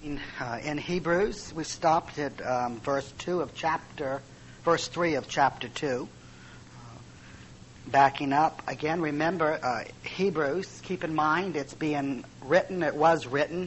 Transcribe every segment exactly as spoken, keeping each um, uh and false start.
In, uh, in Hebrews, we stopped at um, verse two of chapter, verse three of chapter two. Uh, backing up again, remember uh, Hebrews. Keep in mind it's being written. It was written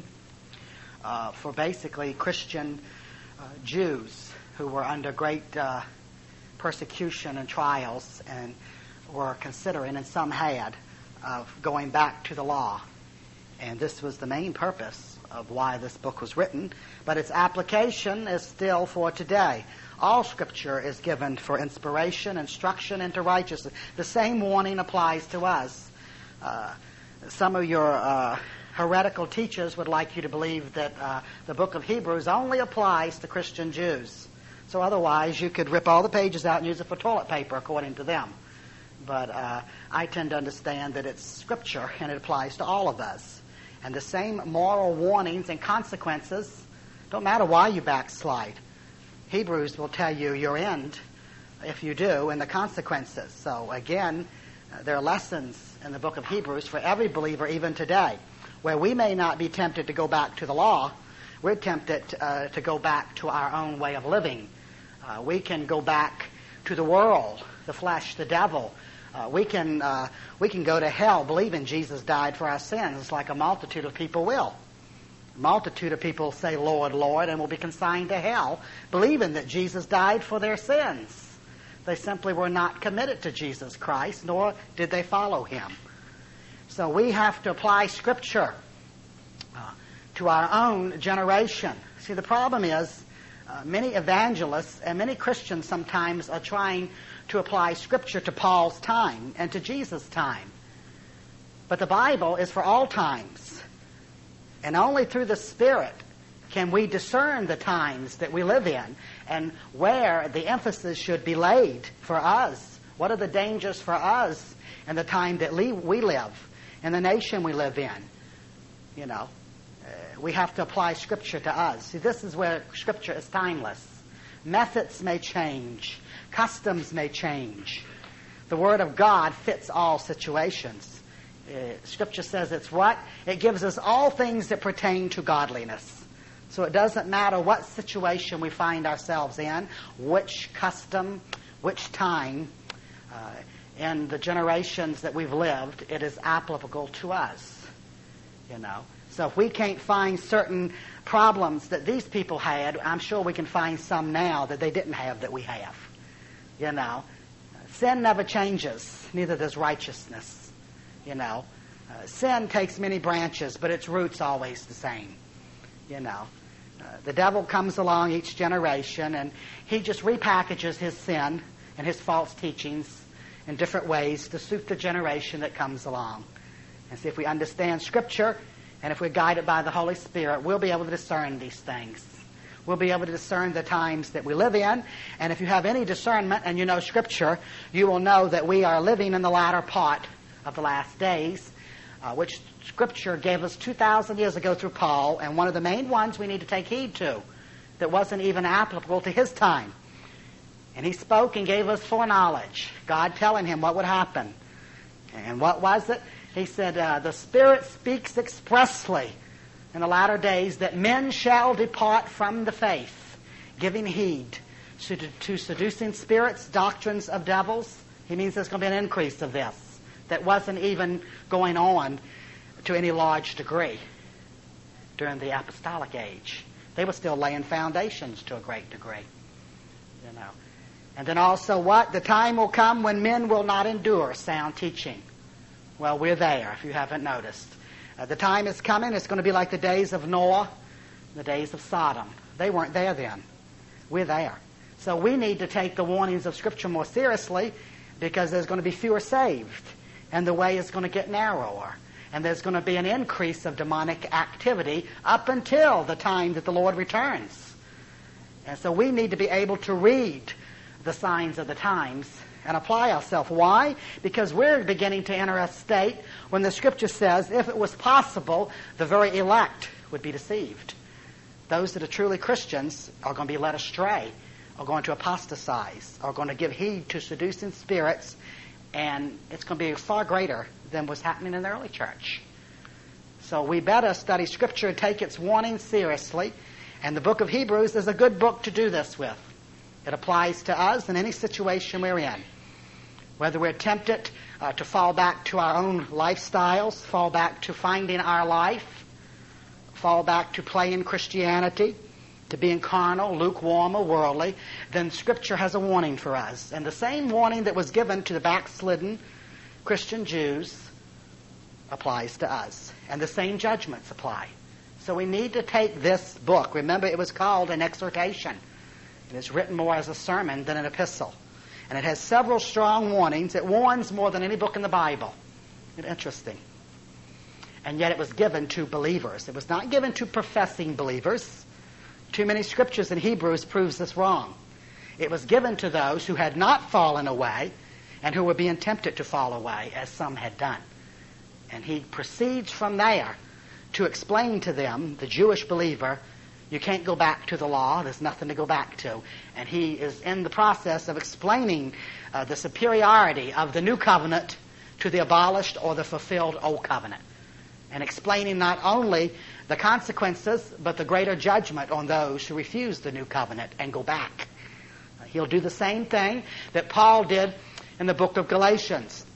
uh, for basically Christian uh, Jews who were under great uh, persecution and trials, and were considering, and some had, of going back to the law. And this was the main purpose of why this book was written, but its application is still for today. All Scripture is given for inspiration, instruction into righteousness. The same warning applies to us. Uh, some of your uh, heretical teachers would like you to believe that uh, the book of Hebrews only applies to Christian Jews. So otherwise, you could rip all the pages out and use it for toilet paper, according to them. But uh, I tend to understand that it's Scripture, and it applies to all of us. And the same moral warnings and consequences, don't matter why you backslide. Hebrews will tell you your end, if you do, and the consequences. So again, uh, there are lessons in the book of Hebrews for every believer, even today, where we may not be tempted to go back to the law. We're tempted uh, to go back to our own way of living. Uh, we can go back to the world, the flesh, the devil. Uh, we can uh, we can go to hell believing Jesus died for our sins, like a multitude of people will. A multitude of people say, Lord, Lord, and will be consigned to hell, believing that Jesus died for their sins. They simply were not committed to Jesus Christ, nor did they follow him. So we have to apply Scripture uh, to our own generation. See, the problem is uh, many evangelists and many Christians sometimes are trying to apply Scripture to Paul's time and to Jesus' time. But the Bible is for all times. And only through the Spirit can we discern the times that we live in and where the emphasis should be laid for us. What are the dangers for us in the time that we live, in the nation we live in? You know, uh, we have to apply Scripture to us. See, this is where Scripture is timeless. Methods may change. Customs may change. The Word of God fits all situations. Uh, Scripture says it's what? It gives us all things that pertain to godliness. So it doesn't matter what situation we find ourselves in, which custom, which time, uh, in the generations that we've lived, it is applicable to us. You know. So if we can't find certain problems that these people had, I'm sure we can find some now that they didn't have that we have. You know, sin never changes, neither does righteousness. You know, uh, sin takes many branches, but its root's always the same. You know, uh, the devil comes along each generation, and he just repackages his sin and his false teachings in different ways to suit the generation that comes along. And see, if we understand Scripture, and if we're guided by the Holy Spirit, we'll be able to discern these things. We'll be able to discern the times that we live in. And if you have any discernment and you know Scripture, you will know that we are living in the latter part of the last days, uh, which Scripture gave us two thousand years ago through Paul, and one of the main ones we need to take heed to that wasn't even applicable to his time. And he spoke and gave us foreknowledge, God telling him what would happen. And what was it? He said, uh, the Spirit speaks expressly in the latter days that men shall depart from the faith, giving heed to, to seducing spirits, doctrines of devils. He means there's going to be an increase of this that wasn't even going on to any large degree during the apostolic age. They were still laying foundations to a great degree. You know. And then also what? The time will come when men will not endure sound teaching. Well, we're there, if you haven't noticed. Uh, the time is coming. It's going to be like the days of Noah, the days of Sodom. They weren't there then. We're there. So we need to take the warnings of Scripture more seriously, because there's going to be fewer saved, and the way is going to get narrower, and there's going to be an increase of demonic activity up until the time that the Lord returns. And so we need to be able to read the signs of the times and apply ourselves. Why? Because we're beginning to enter a state when the Scripture says, if it was possible, the very elect would be deceived. Those that are truly Christians are going to be led astray, are going to apostatize, are going to give heed to seducing spirits, and it's going to be far greater than was happening in the early church. So we better study Scripture and take its warning seriously. And the book of Hebrews is a good book to do this with. It applies to us in any situation we're in. Whether we're tempted uh, to fall back to our own lifestyles, fall back to finding our life, fall back to playing Christianity, to being carnal, lukewarm, or worldly, then Scripture has a warning for us. And the same warning that was given to the backslidden Christian Jews applies to us. And the same judgments apply. So we need to take this book. Remember, it was called an exhortation. It is written more as a sermon than an epistle. And it has several strong warnings. It warns more than any book in the Bible. It's interesting. And yet it was given to believers. It was not given to professing believers. Too many scriptures in Hebrews proves this wrong. It was given to those who had not fallen away and who were being tempted to fall away, as some had done. And he proceeds from there to explain to them, the Jewish believer, you can't go back to the law. There's nothing to go back to. And he is in the process of explaining uh, the superiority of the new covenant to the abolished or the fulfilled old covenant. And explaining not only the consequences, but the greater judgment on those who refuse the new covenant and go back. Uh, he'll do the same thing that Paul did in the book of Galatians.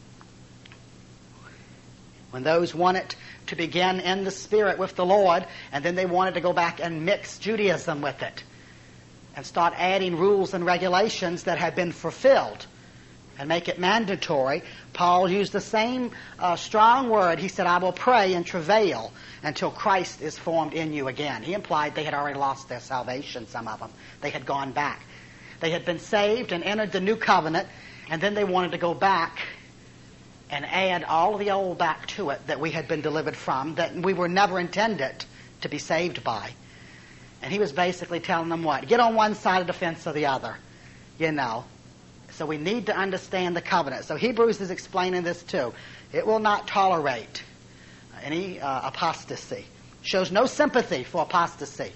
When those wanted to begin in the Spirit with the Lord, and then they wanted to go back and mix Judaism with it and start adding rules and regulations that had been fulfilled and make it mandatory, Paul used the same uh, strong word. He said, I will pray and travail until Christ is formed in you again. He implied they had already lost their salvation, some of them. They had gone back. They had been saved and entered the new covenant, and then they wanted to go back and add all of the old back to it that we had been delivered from, that we were never intended to be saved by. And he was basically telling them what? Get on one side of the fence or the other, you know. So we need to understand the covenant. So Hebrews is explaining this too. It will not tolerate any uh, apostasy. Shows no sympathy for apostasy.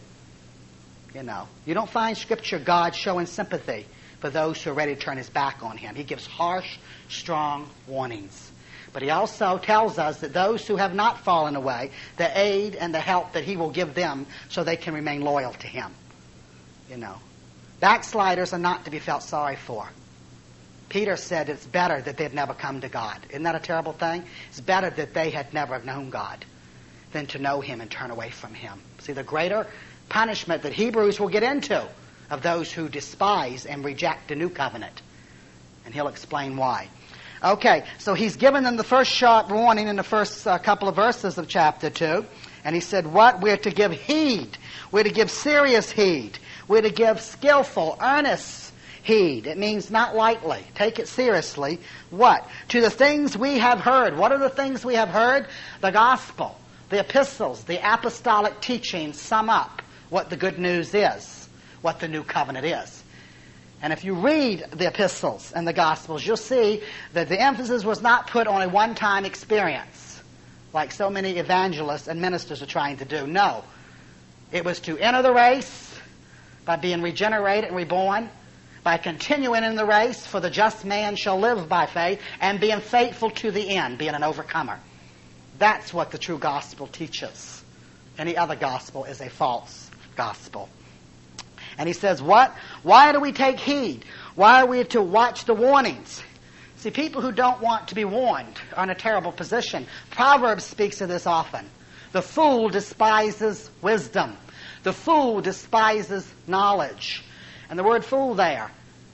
You know, you don't find Scripture God showing sympathy for those who are ready to turn his back on him. He gives harsh, strong warnings. But he also tells us that those who have not fallen away, the aid and the help that he will give them so they can remain loyal to him. You know, backsliders are not to be felt sorry for. Peter said it's better that they had never come to God. Isn't that a terrible thing? It's better that they had never known God than to know him and turn away from him. See, the greater punishment that Hebrews will get into of those who despise and reject the new covenant. And he'll explain why. Okay, so he's given them the first sharp warning in the first uh, couple of verses of chapter two. And he said, what? We're to give heed. We're to give serious heed. We're to give skillful, earnest heed. It means not lightly. Take it seriously. What? To the things we have heard. What are the things we have heard? The gospel, the epistles, the apostolic teachings sum up what the good news is, what the new covenant is. And if you read the epistles and the gospels, you'll see that the emphasis was not put on a one-time experience, like so many evangelists and ministers are trying to do. No. It was to enter the race by being regenerated and reborn, by continuing in the race, for the just man shall live by faith, and being faithful to the end, being an overcomer. That's what the true gospel teaches. Any other gospel is a false gospel. And he says, what? Why do we take heed? Why are we to watch the warnings? See, people who don't want to be warned are in a terrible position. Proverbs speaks of this often. The fool despises wisdom. The fool despises knowledge. And the word fool there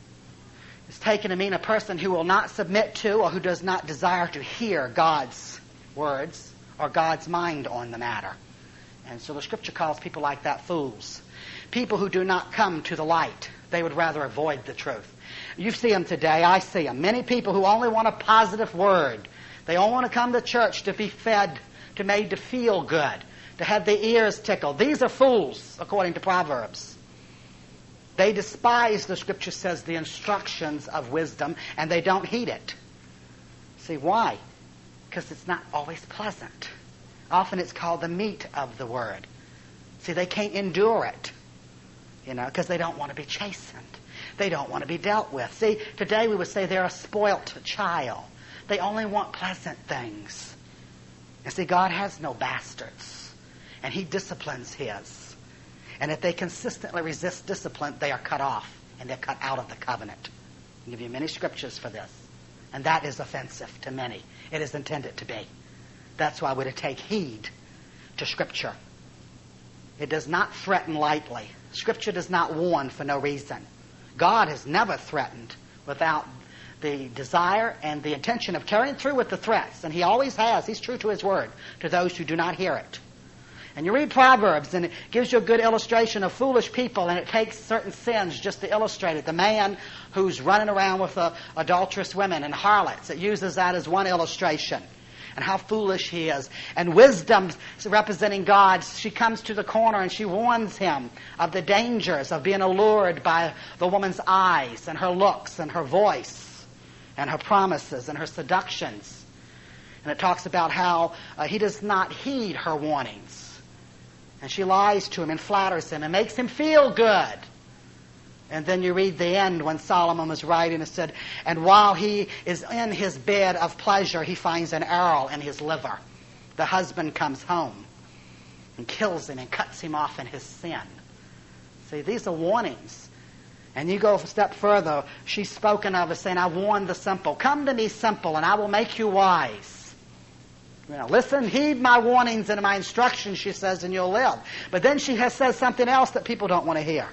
is taken to mean a person who will not submit to or who does not desire to hear God's words or God's mind on the matter. And so the Scripture calls people like that fools. People who do not come to the light. They would rather avoid the truth. You see them today. I see them. Many people who only want a positive word. They all want to come to church to be fed, to made to feel good, to have their ears tickled. These are fools, according to Proverbs. They despise, the Scripture says, the instructions of wisdom, and they don't heed it. See, why? Because it's not always pleasant. Often it's called the meat of the word. See, they can't endure it. You know, because they don't want to be chastened. They don't want to be dealt with. See, today we would say they're a spoilt child. They only want pleasant things. And see, God has no bastards, and he disciplines his. And if they consistently resist discipline, they are cut off, and they're cut out of the covenant. I'll give you many scriptures for this. And that is offensive to many. It is intended to be. That's why we're to take heed to Scripture. It does not threaten lightly. Scripture does not warn for no reason. God has never threatened without the desire and the intention of carrying through with the threats. And he always has. He's true to his word to those who do not hear it. And you read Proverbs, and it gives you a good illustration of foolish people, and it takes certain sins just to illustrate it. The man who's running around with uh, adulterous women and harlots, it uses that as one illustration. And how foolish he is. And wisdom, representing God, she comes to the corner and she warns him of the dangers of being allured by the woman's eyes and her looks and her voice and her promises and her seductions. And it talks about how uh, he does not heed her warnings. And she lies to him and flatters him and makes him feel good. And then you read the end when Solomon was writing, it said, and while he is in his bed of pleasure, he finds an arrow in his liver. The husband comes home and kills him and cuts him off in his sin. See, these are warnings. And you go a step further, she's spoken of as saying, I warn the simple. Come to me simple, and I will make you wise. You know, listen, heed my warnings and my instructions, she says, and you'll live. But then she has said something else that people don't want to hear.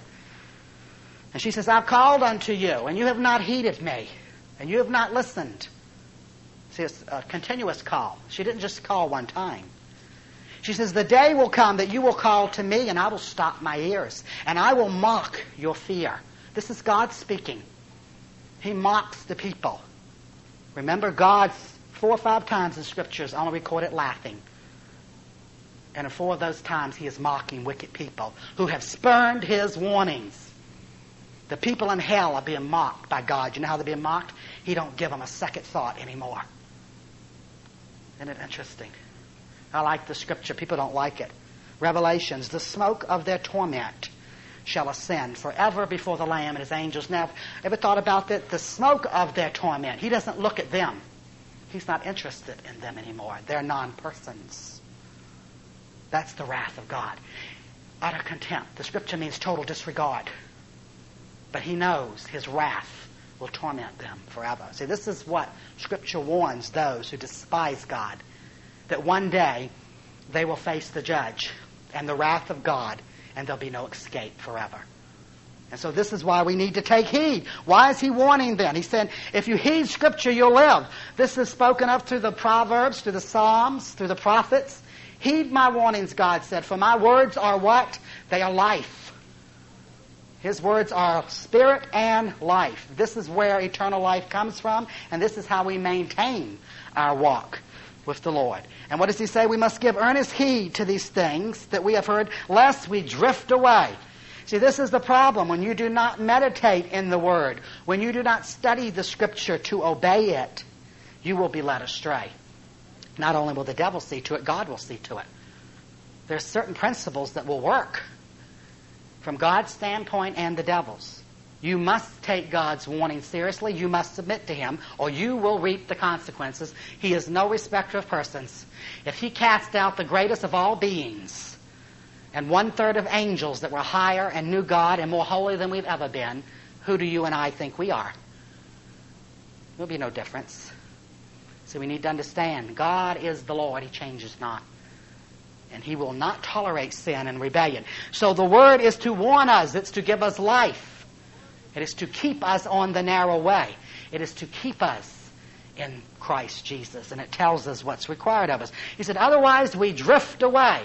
And she says, I've called unto you, and you have not heeded me, and you have not listened. See, it's a continuous call. She didn't just call one time. She says, the day will come that you will call to me, and I will stop my ears, and I will mock your fear. This is God speaking. He mocks the people. Remember, God, four or five times in Scriptures, only recorded laughing. And in four of those times, he is mocking wicked people who have spurned his warnings. The people in hell are being mocked by God. You know how they're being mocked? He don't give them a second thought anymore. Isn't it interesting? I like the Scripture. People don't like it. Revelations, the smoke of their torment shall ascend forever before the Lamb and his angels. Now, ever thought about that? The smoke of their torment. He doesn't look at them. He's not interested in them anymore. They're non-persons. That's the wrath of God. Utter contempt. The Scripture means total disregard. But he knows his wrath will torment them forever. See, this is what Scripture warns those who despise God, that one day they will face the judge and the wrath of God, and there'll be no escape forever. And so this is why we need to take heed. Why is he warning then? He said, if you heed Scripture, you'll live. This is spoken of through the Proverbs, through the Psalms, through the prophets. Heed my warnings, God said, for my words are what? They are life. His words are spirit and life. This is where eternal life comes from, and this is how we maintain our walk with the Lord. And what does he say? We must give earnest heed to these things that we have heard, lest we drift away. See, this is the problem. When you do not meditate in the Word, when you do not study the Scripture to obey it, you will be led astray. Not only will the devil see to it, God will see to it. There are certain principles that will work from God's standpoint and the devil's. You must take God's warning seriously. You must submit to him, or you will reap the consequences. He is no respecter of persons. If he cast out the greatest of all beings and one-third of angels that were higher and knew God and more holy than we've ever been, who do you and I think we are? There'll be no difference. So we need to understand, God is the Lord. He changes not. And he will not tolerate sin and rebellion. So the Word is to warn us. It's to give us life. It is to keep us on the narrow way. It is to keep us in Christ Jesus. And it tells us what's required of us. He said, otherwise we drift away.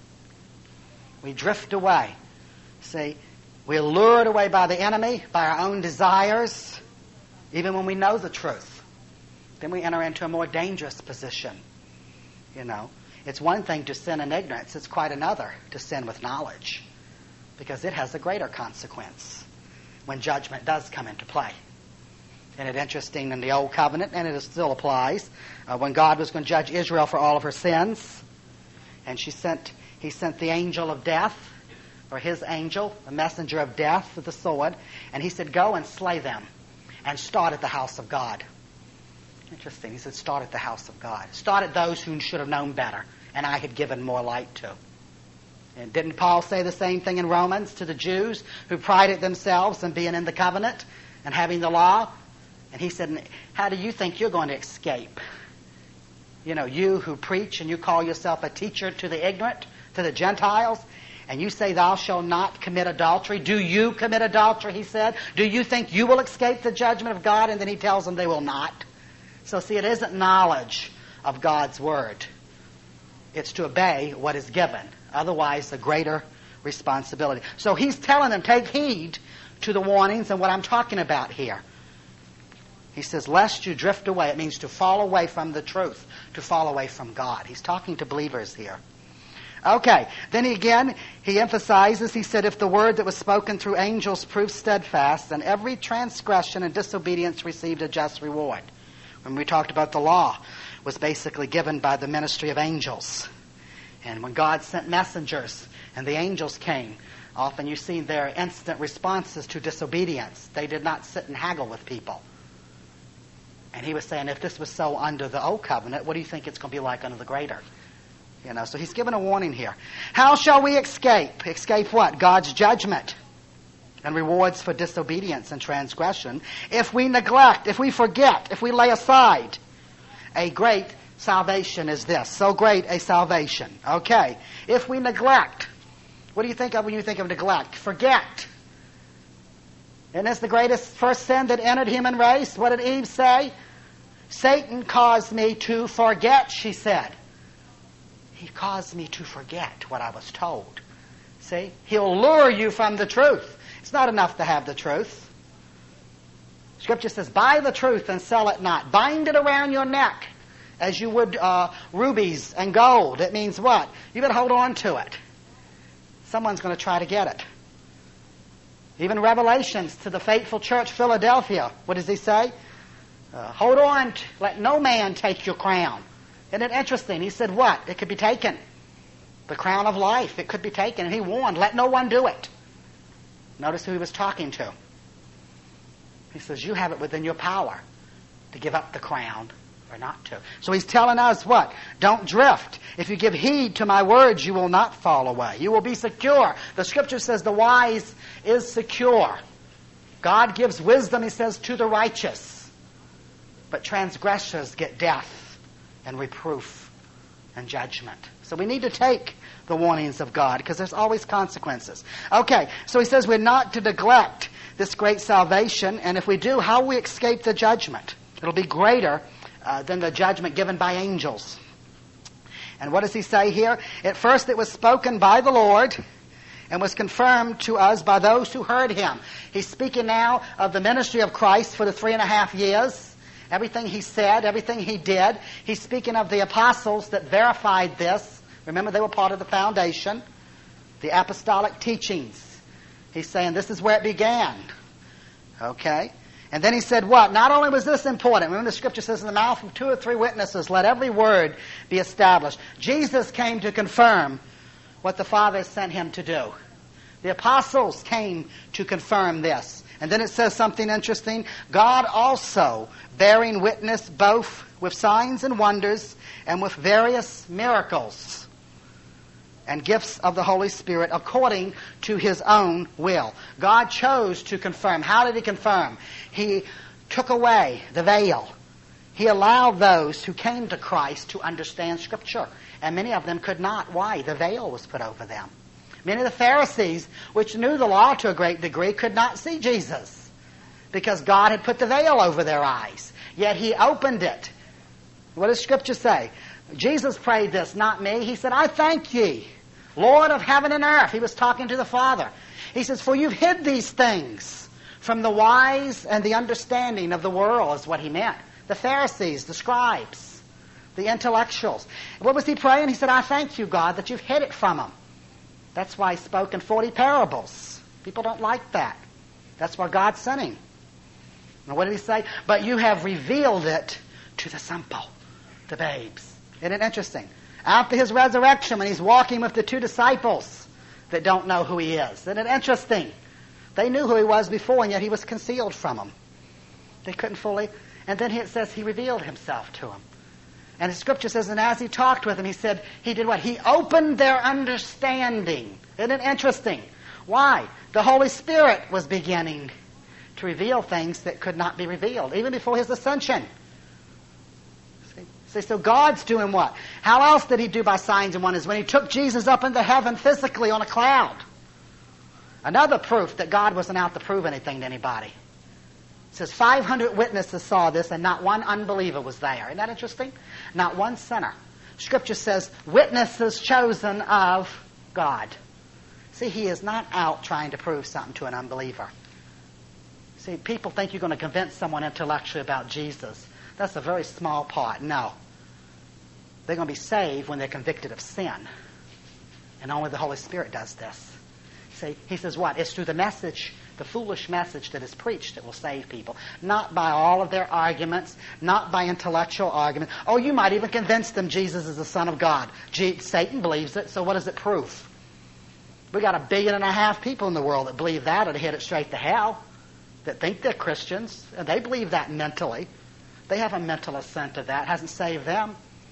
We drift away. See, we're lured away by the enemy, by our own desires, even when we know the truth. Then we enter into a more dangerous position, you know. It's one thing to sin in ignorance. It's quite another to sin with knowledge, because it has a greater consequence when judgment does come into play. And it's interesting in the Old Covenant, and it still applies, uh, when God was going to judge Israel for all of her sins, and she sent, he sent the angel of death, or his angel, the messenger of death with the sword, and he said, go and slay them, and start at the house of God. Interesting. He said, start at the house of God. Start at those who should have known better, and I had given more light to. And didn't Paul say the same thing in Romans to the Jews who prided themselves in being in the covenant and having the law? And he said, how do you think you're going to escape? You know, you who preach and you call yourself a teacher to the ignorant, to the Gentiles, and you say thou shalt not commit adultery. Do you commit adultery, he said? Do you think you will escape the judgment of God? And then he tells them they will not. So see, it isn't knowledge of God's word. It's to obey what is given. Otherwise, a greater responsibility. So he's telling them, take heed to the warnings and what I'm talking about here. He says, lest you drift away. It means to fall away from the truth, to fall away from God. He's talking to believers here. Okay, then he again, he emphasizes, he said, if the word that was spoken through angels proved steadfast, then every transgression and disobedience received a just reward. When we talked about the law, was basically given by the ministry of angels. And when God sent messengers and the angels came, often you see their instant responses to disobedience. They did not sit and haggle with people. And he was saying, if this was so under the old covenant, what do you think it's going to be like under the greater? You know, so he's given a warning here. How shall we escape? Escape what? God's judgment and rewards for disobedience and transgression. If we neglect, if we forget, if we lay aside, a great salvation is this. So great a salvation. Okay. If we neglect, what do you think of when you think of neglect? Forget. Isn't this the greatest first sin that entered human race? What did Eve say? Satan caused me to forget, she said. He caused me to forget what I was told. See? He'll lure you from the truth. It's not enough to have the truth. Scripture says, buy the truth and sell it not. Bind it around your neck as you would uh, rubies and gold. It means what? You better hold on to it. Someone's going to try to get it. Even Revelations to the faithful church, Philadelphia. What does he say? Uh, hold on. To, let no man take your crown. Isn't it interesting? He said what? It could be taken. The crown of life. It could be taken. And he warned, let no one do it. Notice who he was talking to. He says, you have it within your power to give up the crown or not to. So he's telling us what? Don't drift. If you give heed to my words, you will not fall away. You will be secure. The scripture says the wise is secure. God gives wisdom, he says, to the righteous. But transgressors get death and reproof and judgment. So we need to take the warnings of God because there's always consequences. Okay, so he says we're not to neglect this great salvation, and if we do, how will we escape the judgment? It'll be greater uh, than the judgment given by angels. And what does he say here? At first it was spoken by the Lord and was confirmed to us by those who heard him. He's speaking now of the ministry of Christ for the three and a half years. Everything he said, everything he did. He's speaking of the apostles that verified this. Remember, they were part of the foundation. The apostolic teachings. He's saying this is where it began. Okay? And then he said what? Not only was this important. Remember the scripture says in the mouth of two or three witnesses, let every word be established. Jesus came to confirm what the Father sent him to do. The apostles came to confirm this. And then it says something interesting. God also bearing witness both with signs and wonders and with various miracles and gifts of the Holy Spirit according to his own will. God chose to confirm. How did he confirm? He took away the veil. He allowed those who came to Christ to understand Scripture. And many of them could not. Why? The veil was put over them. Many of the Pharisees, which knew the law to a great degree, could not see Jesus because God had put the veil over their eyes. Yet he opened it. What does Scripture say? Jesus prayed this, not me. He said, I thank ye, Lord of heaven and earth. He was talking to the Father. He says, for you've hid these things from the wise and the understanding of the world, is what he meant. The Pharisees, the scribes, the intellectuals. What was he praying? He said, I thank you, God, that you've hid it from them. That's why he spoke in forty parables. People don't like that. That's why God sent him. And what did he say? But you have revealed it to the simple, the babes. Isn't it interesting? After his resurrection, when he's walking with the two disciples that don't know who he is. Isn't it interesting? They knew who he was before, and yet he was concealed from them. They couldn't fully. And then it says he revealed himself to them. And the scripture says, and as he talked with them, he said, he did what? He opened their understanding. Isn't it interesting? Why? The Holy Spirit was beginning to reveal things that could not be revealed, even before his ascension. See? See, so God's doing what? How else did he do by signs and wonders? When he took Jesus up into heaven physically on a cloud. Another proof that God wasn't out to prove anything to anybody. It says five hundred witnesses saw this and not one unbeliever was there. Isn't that interesting? Not one sinner. Scripture says witnesses chosen of God. See, he is not out trying to prove something to an unbeliever. See, people think you're going to convince someone intellectually about Jesus. That's a very small part. No. They're going to be saved when they're convicted of sin. And only the Holy Spirit does this. See, he says what? It's through the message, the foolish message that is preached that will save people. Not by all of their arguments, not by intellectual argument. Oh, you might even convince them Jesus is the Son of God. Gee, Satan believes it, so what does it prove? We got a billion and a half people in the world that believe that or they head it straight to hell, that think they're Christians, and they believe that mentally. They have a mental assent to that. It hasn't saved them.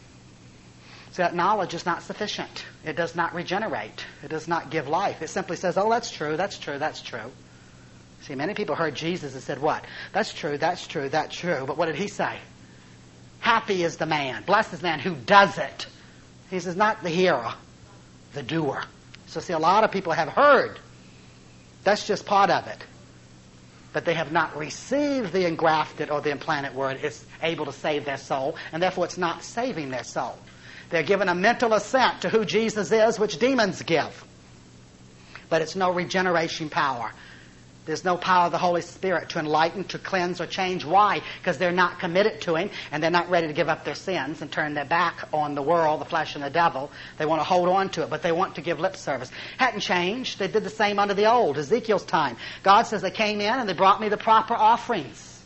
So that knowledge is not sufficient. It does not regenerate. It does not give life. It simply says, oh, that's true, that's true, that's true. See, many people heard Jesus and said, what? That's true, that's true, that's true. But what did he say? Happy is the man, blessed is the man who does it. He says, not the hearer, the doer. So see, a lot of people have heard. That's just part of it. But they have not received the engrafted or the implanted word. It's able to save their soul, and therefore it's not saving their soul. They're given a mental assent to who Jesus is, which demons give. But it's no regeneration power. There's no power of the Holy Spirit to enlighten, to cleanse, or change. Why? Because they're not committed to him, and they're not ready to give up their sins and turn their back on the world, the flesh, and the devil. They want to hold on to it, but they want to give lip service. Hadn't changed. They did the same under the old, Ezekiel's time. God says they came in and they brought me the proper offerings.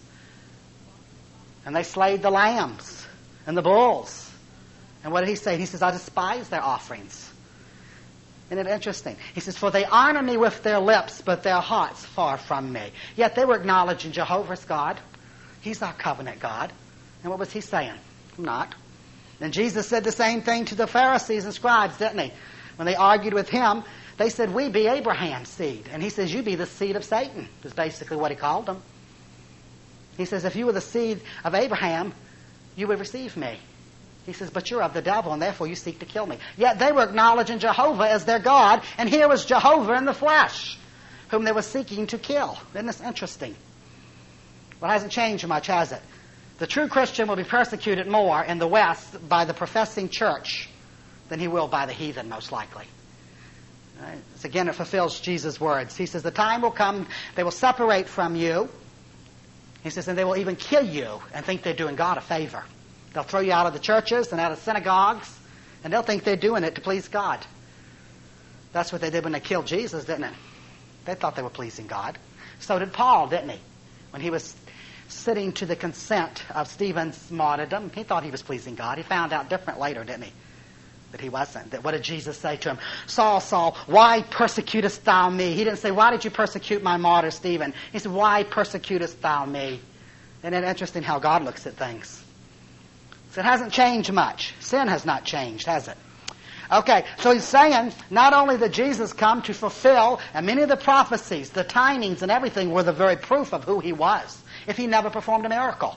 And they slayed the lambs and the bulls. And what did he say? He says, I despise their offerings. Isn't it interesting? He says, for they honor me with their lips, but their hearts far from me. Yet they were acknowledging Jehovah's God. He's our covenant God. And what was he saying? Not. And Jesus said the same thing to the Pharisees and scribes, didn't he? When they argued with him, they said, we be Abraham's seed. And he says, you be the seed of Satan, is basically what he called them. He says, if you were the seed of Abraham, you would receive me. He says, but you're of the devil, and therefore you seek to kill me. Yet they were acknowledging Jehovah as their God, and here was Jehovah in the flesh, whom they were seeking to kill. Isn't this interesting? Well, it hasn't changed much, has it? The true Christian will be persecuted more in the West by the professing church than he will by the heathen, most likely. Right? So again, it fulfills Jesus' words. He says, the time will come, they will separate from you. He says, and they will even kill you and think they're doing God a favor. They'll throw you out of the churches and out of synagogues, and they'll think they're doing it to please God. That's what they did when they killed Jesus, didn't it? They thought they were pleasing God. So did Paul, didn't he? When he was sitting to the consent of Stephen's martyrdom, he thought he was pleasing God. He found out different later, didn't he? That he wasn't. That what did Jesus say to him? Saul, Saul, why persecutest thou me? He didn't say, why did you persecute my martyr Stephen? He said, why persecutest thou me? Isn't it interesting how God looks at things? So it hasn't changed much. Sin has not changed, has it? Okay, so he's saying not only did Jesus come to fulfill, and many of the prophecies, the timings and everything were the very proof of who he was, if he never performed a miracle.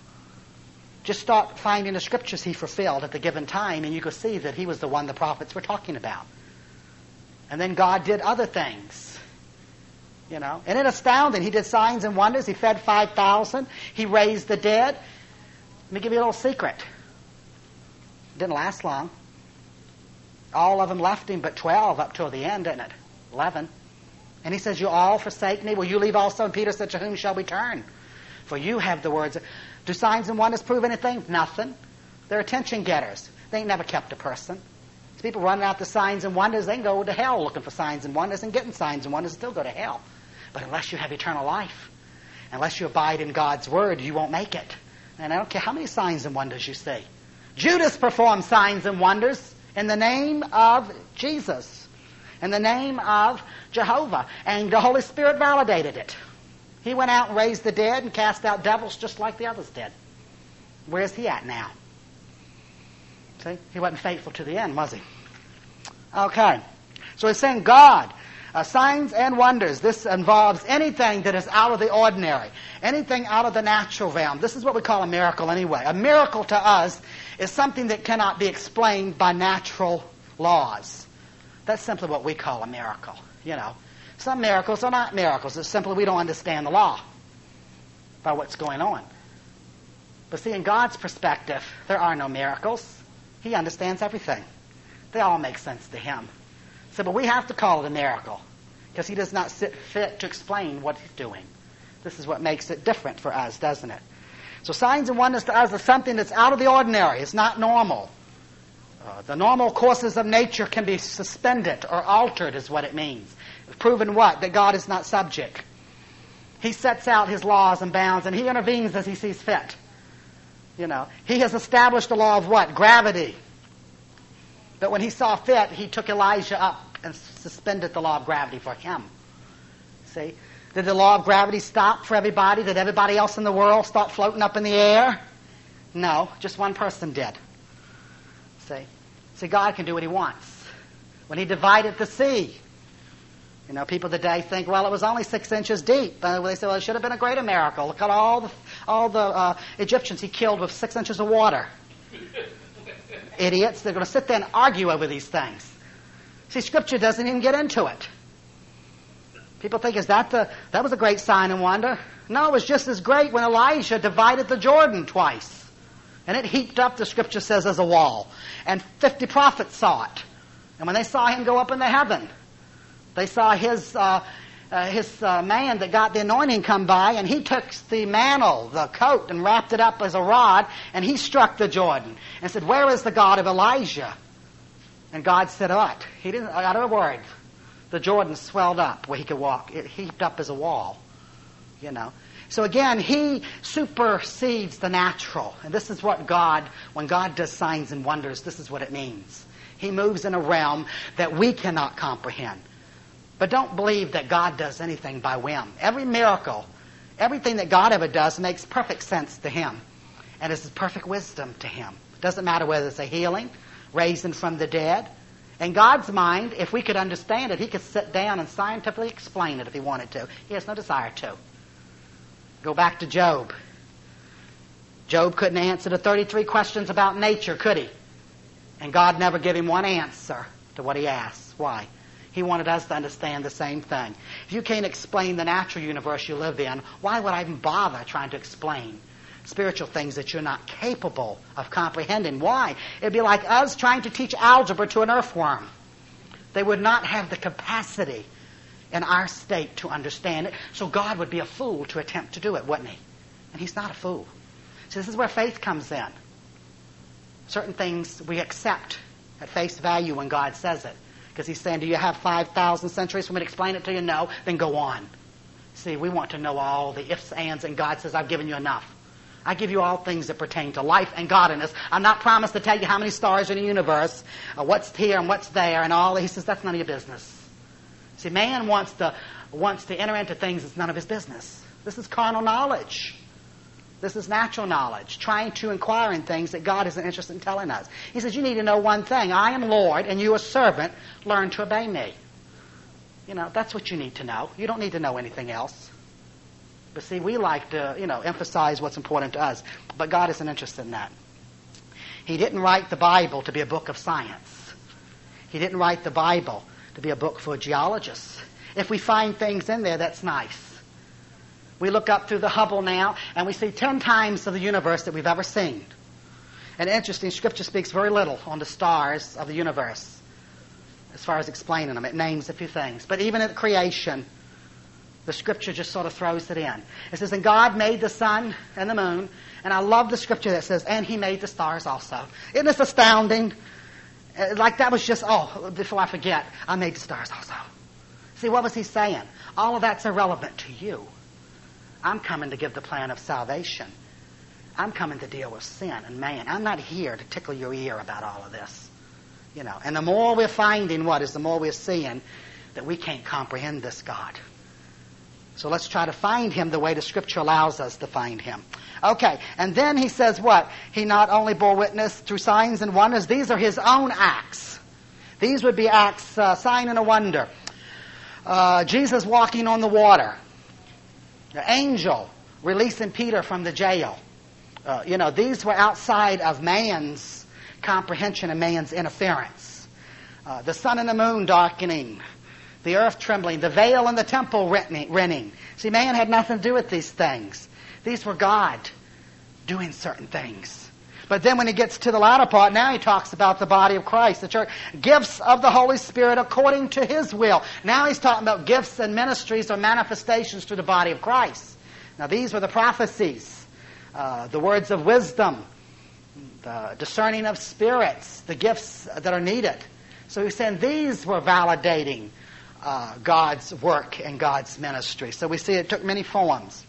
Just start finding the scriptures he fulfilled at the given time, and you could see that he was the one the prophets were talking about. And then God did other things. You know, isn't it astounding? He did signs and wonders. He fed five thousand. He raised the dead. Let me give you a little secret. It didn't last long. All of them left him, but twelve up till the end, didn't it? Eleven. And he says, you all forsake me. Will you leave also? And Peter said, to whom shall we turn? For you have the words. Do signs and wonders prove anything? Nothing. They're attention getters. They ain't never kept a person. These people running out the signs and wonders, they can go to hell looking for signs and wonders and getting signs and wonders and still go to hell. But unless you have eternal life, unless you abide in God's word, you won't make it. And I don't care how many signs and wonders you see. Judas performed signs and wonders in the name of Jesus, in the name of Jehovah, and the Holy Spirit validated it. He went out and raised the dead and cast out devils just like the others did. Where's he at now? See? He wasn't faithful to the end, was he? Okay. So he's saying God, uh, signs and wonders. This involves anything that is out of the ordinary, anything out of the natural realm. This is what we call a miracle anyway. A miracle to us is something that cannot be explained by natural laws. That's simply what we call a miracle, you know. Some miracles are not miracles. It's simply we don't understand the law by what's going on. But see, in God's perspective, there are no miracles. He understands everything. They all make sense to him. So, but we have to call it a miracle because he does not sit fit to explain what he's doing. This is what makes it different for us, doesn't it? So signs and wonders to us are something that's out of the ordinary. It's not normal. Uh, the normal courses of nature can be suspended or altered is what it means. Proven what? That God is not subject. He sets out his laws and bounds and he intervenes as he sees fit. You know, he has established the law of what? Gravity. But when he saw fit, he took Elijah up and suspended the law of gravity for him. See? Did the law of gravity stop for everybody? Did everybody else in the world start floating up in the air? No, just one person did. See? See, God can do what he wants. When he divided the sea, you know, people today think, well, it was only six inches deep. Uh, they say, well, it should have been a greater miracle. Look at all the, all the uh, Egyptians he killed with six inches of water. Idiots. They're going to sit there and argue over these things. See, Scripture doesn't even get into it. People think, is that the, that was a great sign and wonder? No, it was just as great when Elijah divided the Jordan twice. And it heaped up, the Scripture says, as a wall. And fifty prophets saw it. And when they saw him go up into heaven, they saw his uh, uh, his uh, man that got the anointing come by, and he took the mantle, the coat, and wrapped it up as a rod, and he struck the Jordan and said, where is the God of Elijah? And God said, what? He didn't utter a word. The Jordan swelled up where he could walk. It heaped up as a wall, you know. So again, he supersedes the natural. And this is what God, when God does signs and wonders, this is what it means. He moves in a realm that we cannot comprehend. But don't believe that God does anything by whim. Every miracle, everything that God ever does makes perfect sense to him. And is perfect wisdom to him. It doesn't matter whether it's a healing, raising from the dead. In God's mind, if we could understand it, he could sit down and scientifically explain it if he wanted to. He has no desire to. Go back to Job. Job couldn't answer the thirty-three questions about nature, could he? And God never gave him one answer to what he asked. Why? He wanted us to understand the same thing. If you can't explain the natural universe you live in, why would I even bother trying to explain spiritual things that you're not capable of comprehending? Why? It'd be like us trying to teach algebra to an earthworm. They would not have the capacity in our state to understand it, so God would be a fool to attempt to do it, wouldn't he? And he's not a fool. So this is where faith comes in. Certain things we accept at face value when God says it. Because he's saying, do you have five thousand centuries for me to explain it to you? No. Then go on. See, we want to know all the ifs, ands, and God says, I've given you enough. I give you all things that pertain to life and godliness. I'm not promised to tell you how many stars are in the universe, or what's here and what's there, and all. He says, that's none of your business. See, man wants to, wants to enter into things that's none of his business. This is carnal knowledge. This is natural knowledge, trying to inquire in things that God isn't interested in telling us. He says, you need to know one thing. I am Lord, and you a servant. Learn to obey me. You know, that's what you need to know. You don't need to know anything else. But see, we like to, you know, emphasize what's important to us. But God isn't interested in that. He didn't write the Bible to be a book of science. He didn't write the Bible to be a book for geologists. If we find things in there, that's nice. We look up through the Hubble now, and we see ten times of the universe that we've ever seen. And interesting, Scripture speaks very little on the stars of the universe as far as explaining them. It names a few things. But even at creation, the Scripture just sort of throws it in. It says, and God made the sun and the moon. And I love the Scripture that says, and he made the stars also. Isn't this astounding? Like that was just, oh, before I forget, I made the stars also. See, what was he saying? All of that's irrelevant to you. I'm coming to give the plan of salvation. I'm coming to deal with sin and man. I'm not here to tickle your ear about all of this. You know, and the more we're finding what is, the more we're seeing that we can't comprehend this God. So let's try to find him the way the Scripture allows us to find him. Okay, and then he says what? He not only bore witness through signs and wonders, these are his own acts. These would be acts, uh, sign and a wonder. Uh, Jesus walking on the water. The angel releasing Peter from the jail. Uh, you know, these were outside of man's comprehension and man's interference. Uh, the sun and the moon darkening. The earth trembling. The veil in the temple rending. See, man had nothing to do with these things. These were God doing certain things. But then when he gets to the latter part, now he talks about the body of Christ, the church. Gifts of the Holy Spirit according to his will. Now he's talking about gifts and ministries or manifestations to the body of Christ. Now these were the prophecies, uh, the words of wisdom, the discerning of spirits, the gifts that are needed. So he's saying these were validating uh, God's work and God's ministry. So we see it took many forms.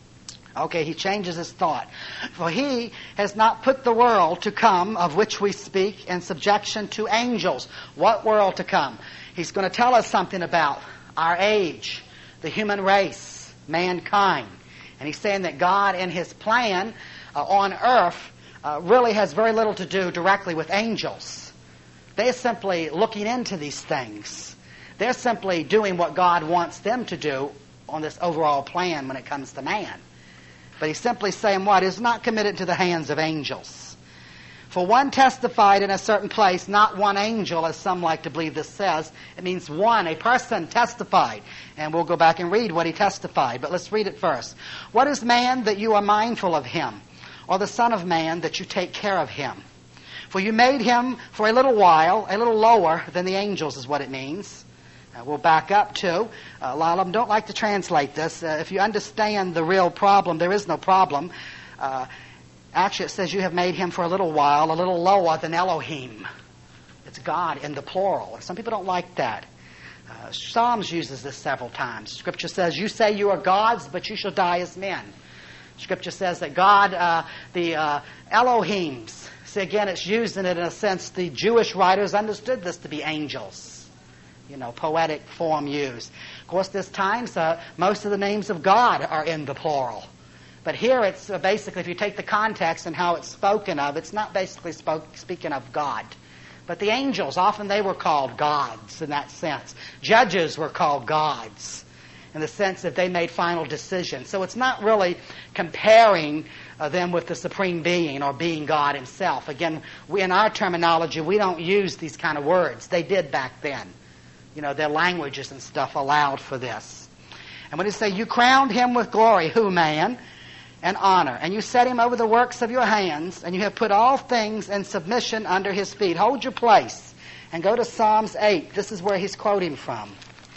Okay, he changes his thought. For he has not put the world to come of which we speak in subjection to angels. What world to come? He's going to tell us something about our age, the human race, mankind. And he's saying that God in his plan uh, on earth uh, really has very little to do directly with angels. They're simply looking into these things. They're simply doing what God wants them to do on this overall plan when it comes to man. But he's simply saying what? Is not committed to the hands of angels. For one testified in a certain place, not one angel, as some like to believe this says. It means one, a person testified. And we'll go back and read what he testified. But let's read it first. What is man that you are mindful of him? Or the Son of Man that you take care of him? For you made him for a little while, a little lower than the angels is what it means. Uh, we'll back up to, uh, a lot of them don't like to translate this. Uh, if you understand the real problem, there is no problem. Uh, actually, it says you have made him for a little while, a little lower than Elohim. It's God in the plural. Some people don't like that. Uh, Psalms uses this several times. Scripture says, you say you are gods, but you shall die as men. Scripture says that God, uh, the uh, Elohims, see again, it's using it in a sense, the Jewish writers understood this to be angels. You know, poetic form used. Of course, there's times uh, most of the names of God are in the plural. But here it's uh, basically, if you take the context and how it's spoken of, it's not basically spoke, speaking of God. But the angels, often they were called gods in that sense. Judges were called gods in the sense that they made final decisions. So it's not really comparing uh, them with the supreme being or being God himself. Again, we, in our terminology, we don't use these kind of words. They did back then. You know, their languages and stuff allowed for this. And when he say, you crowned him with glory, who, man, and honor, and you set him over the works of your hands, and you have put all things in submission under his feet. Hold your place and go to Psalms eight. This is where he's quoting from.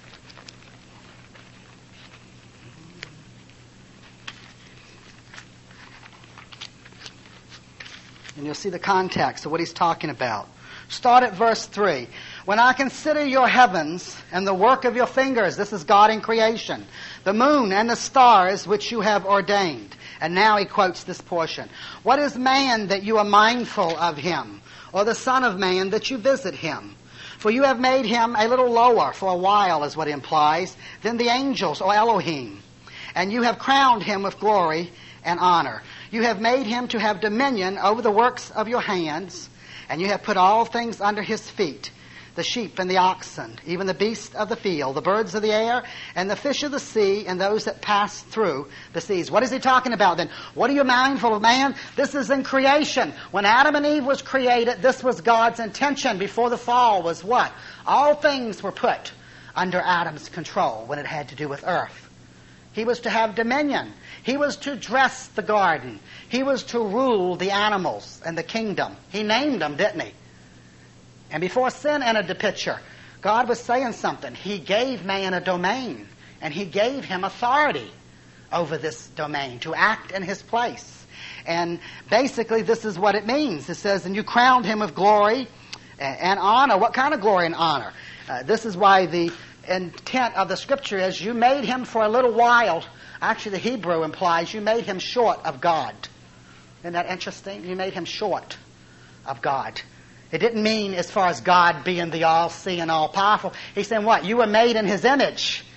And you'll see the context of what he's talking about. Start at verse three. When I consider your heavens and the work of your fingers, this is God in creation, the moon and the stars which you have ordained. And now he quotes this portion. What is man that you are mindful of him, or the son of man that you visit him? For you have made him a little lower for a while, is what it implies, than the angels or Elohim. And you have crowned him with glory and honor. You have made him to have dominion over the works of your hands, and you have put all things under his feet, the sheep and the oxen, even the beasts of the field, the birds of the air, and the fish of the sea, and those that pass through the seas. What is he talking about then? What are you mindful of, man? This is in creation. When Adam and Eve was created, this was God's intention before the fall was what? All things were put under Adam's control when it had to do with earth. He was to have dominion. He was to dress the garden. He was to rule the animals and the kingdom. He named them, didn't he? And before sin entered the picture, God was saying something. He gave man a domain, and he gave him authority over this domain to act in his place. And basically this is what it means. It says, and you crowned him with glory and honor. What kind of glory and honor? Uh, this is why the intent of the Scripture is you made him for a little while. Actually, the Hebrew implies you made him short of God. Isn't that interesting? You made him short of God. It didn't mean as far as God being the all-seeing, all-powerful. He's saying what? You were made in his image.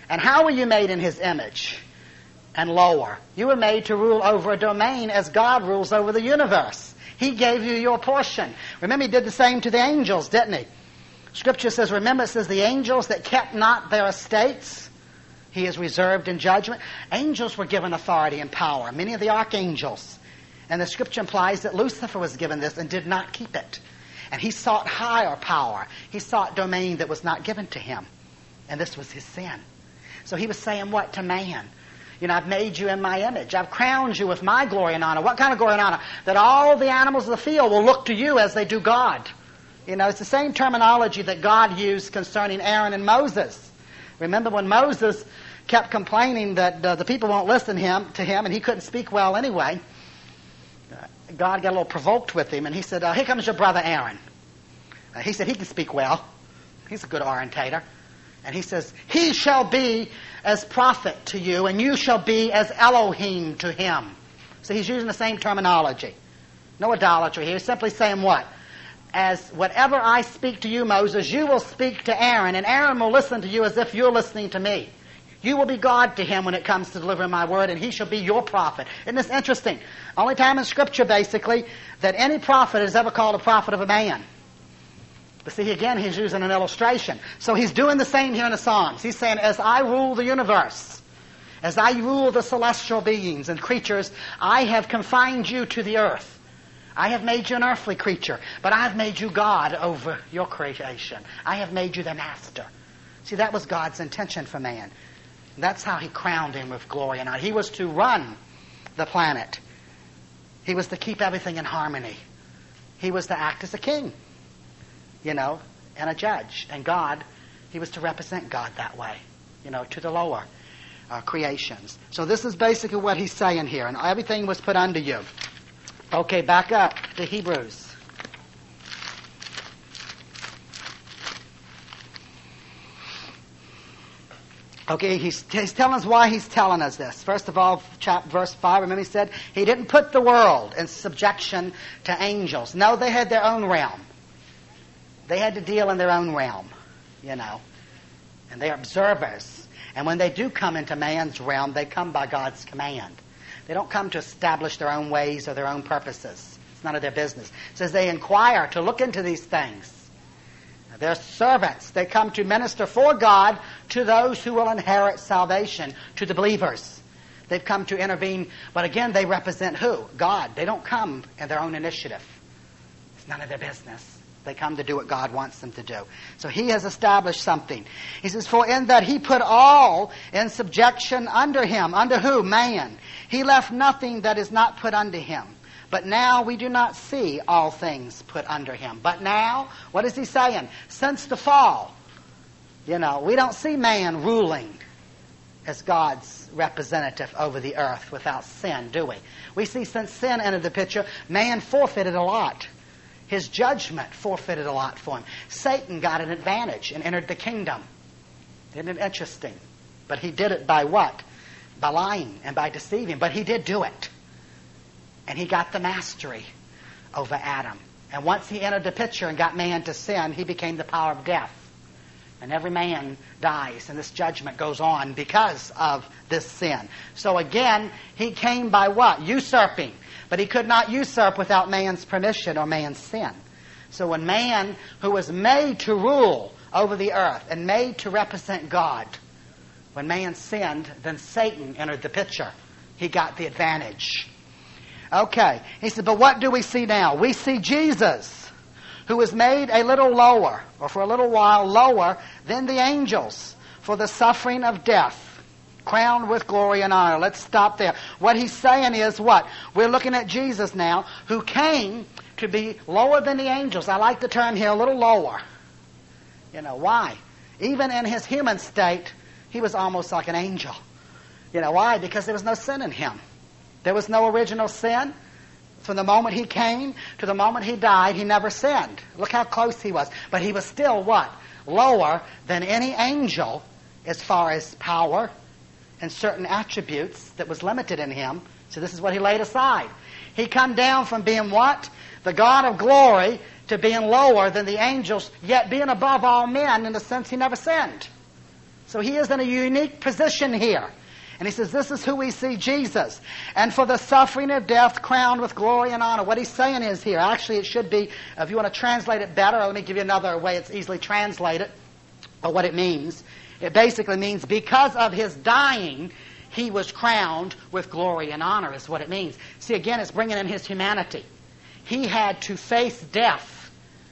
And how were you made in his image? And lower. You were made to rule over a domain as God rules over the universe. He gave you your portion. Remember, he did the same to the angels, didn't he? Scripture says, remember, it says the angels that kept not their estates, he is reserved in judgment. Angels were given authority and power, many of the archangels. And the scripture implies that Lucifer was given this and did not keep it. And he sought higher power. He sought domain that was not given to him. And this was his sin. So he was saying what to man? You know, I've made you in my image. I've crowned you with my glory and honor. What kind of glory and honor? That all the animals of the field will look to you as they do God. You know, it's the same terminology that God used concerning Aaron and Moses. Remember when Moses kept complaining that uh, the people won't listen him to him and he couldn't speak well anyway, uh, God got a little provoked with him and he said, uh, here comes your brother Aaron. Uh, he said he can speak well. He's a good orientator. And he says, he shall be as prophet to you, and you shall be as Elohim to him. So he's using the same terminology. No idolatry here. He's simply saying what? As whatever I speak to you, Moses, you will speak to Aaron, and Aaron will listen to you as if you're listening to me. You will be God to him when it comes to delivering my word, and he shall be your prophet. Isn't this interesting? Only time in Scripture, basically, that any prophet is ever called a prophet of a man. But see, again, he's using an illustration. So he's doing the same here in the Psalms. He's saying, as I rule the universe, as I rule the celestial beings and creatures, I have confined you to the earth. I have made you an earthly creature, but I've made you God over your creation. I have made you the master. See, that was God's intention for man. That's how he crowned him with glory and honor. He was to run the planet. He was to keep everything in harmony. He was to act as a king. You know, and a judge. And God, he was to represent God that way, you know, to the lower uh, creations. So this is basically what he's saying here. And everything was put under you. Okay, back up to Hebrews. Okay, he's, he's telling us why he's telling us this. First of all, chapter, verse five, remember he said, he didn't put the world in subjection to angels. No, they had their own realm. They had to deal in their own realm, you know. And they're observers. And when they do come into man's realm, they come by God's command. They don't come to establish their own ways or their own purposes. It's none of their business. It says they inquire to look into these things. They're servants. They come to minister for God to those who will inherit salvation, to the believers. They've come to intervene. But again, they represent who? God. They don't come in their own initiative. It's none of their business. They come to do what God wants them to do. So he has established something. He says, for in that he put all in subjection under him. Under who? Man. He left nothing that is not put under him. But now we do not see all things put under him. But now, what is he saying? Since the fall, you know, we don't see man ruling as God's representative over the earth without sin, do we? We see since sin entered the picture, man forfeited a lot. His judgment forfeited a lot for him. Satan got an advantage and entered the kingdom. Isn't it interesting? But he did it by what? By lying and by deceiving. But he did do it. And he got the mastery over Adam. And once he entered the picture and got man to sin, he became the power of death. And every man dies, and this judgment goes on because of this sin. So again, he came by what? Usurping. But he could not usurp without man's permission or man's sin. So when man, who was made to rule over the earth and made to represent God, when man sinned, then Satan entered the picture. He got the advantage. Okay. He said, but what do we see now? We see Jesus, who was made a little lower, or for a little while lower than the angels, for the suffering of death, crowned with glory and honor. Let's stop there. What he's saying is what? We're looking at Jesus now, who came to be lower than the angels. I like the term here, a little lower. You know, why? Even in his human state, he was almost like an angel. You know, why? Because there was no sin in him. There was no original sin. From the moment he came to the moment he died, he never sinned. Look how close he was. But he was still what? Lower than any angel as far as power and certain attributes that was limited in him. So this is what he laid aside. He come down from being what? The God of glory to being lower than the angels, yet being above all men in the sense he never sinned. So he is in a unique position here. And he says, this is who we see Jesus. And for the suffering of death, crowned with glory and honor. What he's saying is here, actually it should be, if you want to translate it better, let me give you another way it's easily translated, or what it means. It basically means because of his dying, he was crowned with glory and honor, is what it means. See, again, it's bringing in his humanity. He had to face death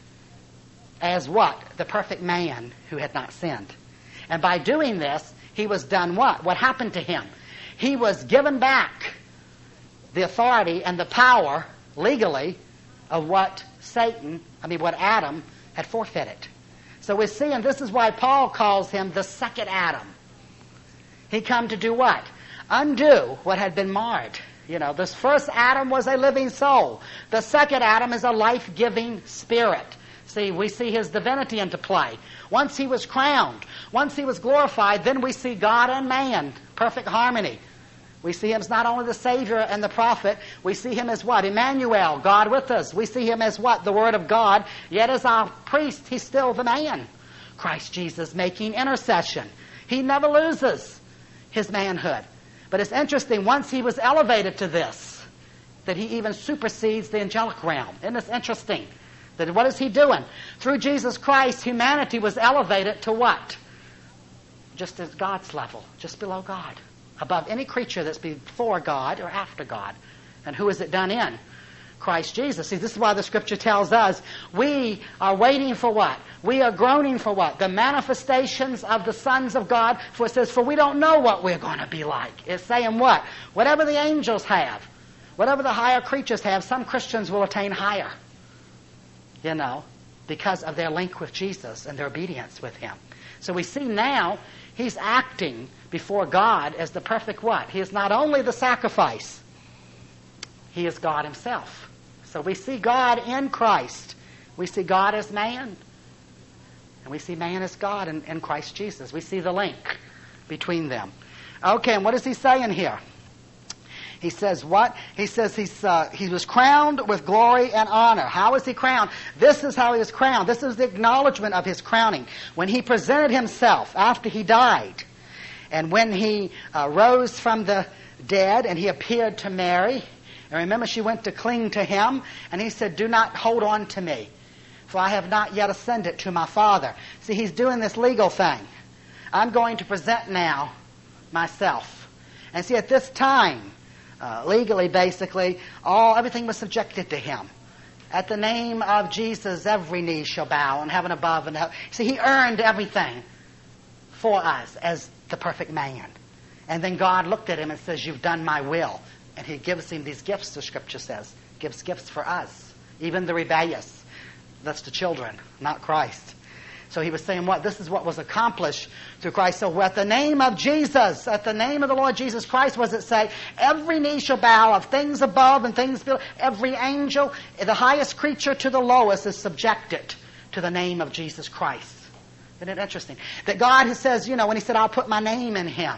as what? The perfect man who had not sinned. And by doing this, he was done what? What happened to him? He was given back the authority and the power, legally, of what Satan, I mean what Adam, had forfeited. So we're seeing, this is why Paul calls him the second Adam. He come to do what? Undo what had been marred. You know, this first Adam was a living soul. The second Adam is a life-giving spirit. See, we see his divinity into play. Once he was crowned, once he was glorified, then we see God and man, perfect harmony. We see him as not only the Savior and the prophet, we see him as what? Emmanuel, God with us. We see him as what? The Word of God. Yet as our priest, he's still the man. Christ Jesus making intercession. He never loses his manhood. But it's interesting, once he was elevated to this, that he even supersedes the angelic realm. Isn't this interesting? That what is he doing? Through Jesus Christ, humanity was elevated to what? Just at God's level, just below God. Above any creature that's before God or after God. And who is it done in? Christ Jesus. See, this is why the Scripture tells us we are waiting for what? We are groaning for what? The manifestations of the sons of God. For it says, for we don't know what we're going to be like. It's saying what? Whatever the angels have, whatever the higher creatures have, some Christians will attain higher. You know, because of their link with Jesus and their obedience with him. So we see now he's acting before God as the perfect what? He is not only the sacrifice, he is God himself. So we see God in Christ. We see God as man. And we see man as God in, in Christ Jesus. We see the link between them. Okay, and what is he saying here? He says what? He says he's, uh, he was crowned with glory and honor. How is he crowned? This is how he was crowned. This is the acknowledgement of his crowning. When he presented himself after he died, and when he uh, rose from the dead, and he appeared to Mary, and remember she went to cling to him, and he said, do not hold on to me, for I have not yet ascended to my Father. See, he's doing this legal thing. I'm going to present now myself. And see, at this time, Uh, legally, basically, all everything was subjected to him. At the name of Jesus, every knee shall bow in heaven above and hell. See, he earned everything for us as the perfect man. And then God looked at him and says, you've done my will. And he gives him these gifts, the Scripture says. Gives gifts for us. Even the rebellious. That's the children, not Christ. So he was saying what? This is what was accomplished through Christ. So at the name of Jesus, at the name of the Lord Jesus Christ, what does it say? Every knee shall bow, of things above and things below. Every angel, the highest creature to the lowest, is subjected to the name of Jesus Christ. Isn't it interesting? That God says, you know, when he said, I'll put my name in him.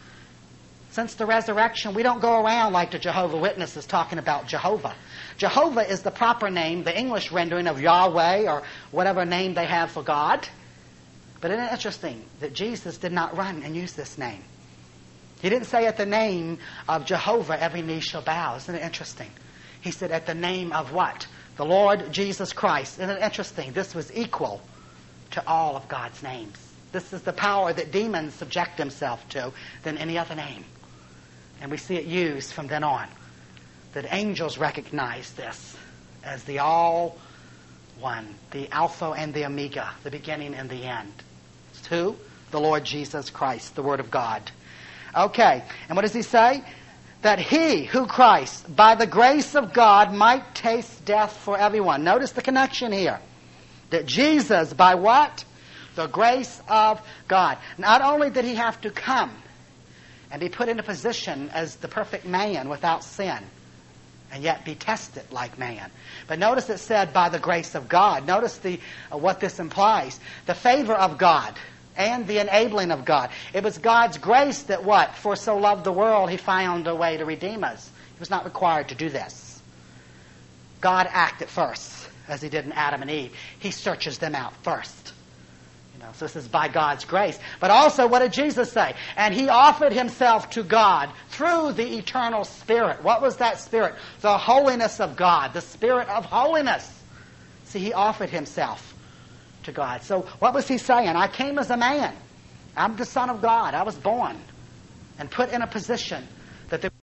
Since the resurrection, we don't go around like the Jehovah's Witnesses talking about Jehovah. Jehovah is the proper name, the English rendering of Yahweh or whatever name they have for God. But isn't it interesting that Jesus did not run and use this name? He didn't say at the name of Jehovah every knee shall bow. Isn't it interesting? He said at the name of what? The Lord Jesus Christ. Isn't it interesting? This was equal to all of God's names. This is the power that demons subject themselves to than any other name. And we see it used from then on. That angels recognize this as the all one, the Alpha and the Omega, the beginning and the end. It's who? The Lord Jesus Christ, the Word of God. Okay, and what does he say? That he, who Christ, by the grace of God, might taste death for everyone. Notice the connection here. That Jesus, by what? The grace of God. Not only did he have to come and be put in a position as the perfect man without sin, and yet be tested like man. But notice it said by the grace of God. Notice the uh, what this implies. The favor of God and the enabling of God. It was God's grace that what? For so loved the world, he found a way to redeem us. He was not required to do this. God acted first, as he did in Adam and Eve. He searches them out first. You know, so this is by God's grace. But also, what did Jesus say? And he offered himself to God through the eternal Spirit. What was that Spirit? The holiness of God, the Spirit of holiness. See, he offered himself to God. So what was he saying? I came as a man. I'm the Son of God. I was born and put in a position that there